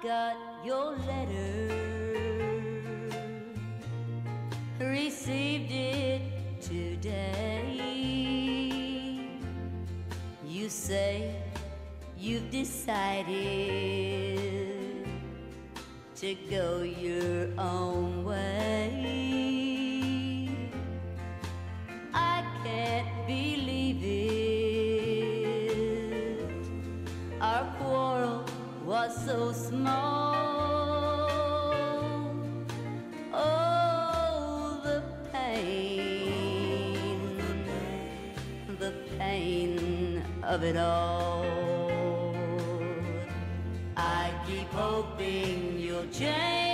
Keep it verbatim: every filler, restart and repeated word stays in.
got your letter, received it today. You say you've decided to go your own way. I can't believe it. Our quarrel was so small. Oh, the pain, the pain of it all. I keep hoping you'll change.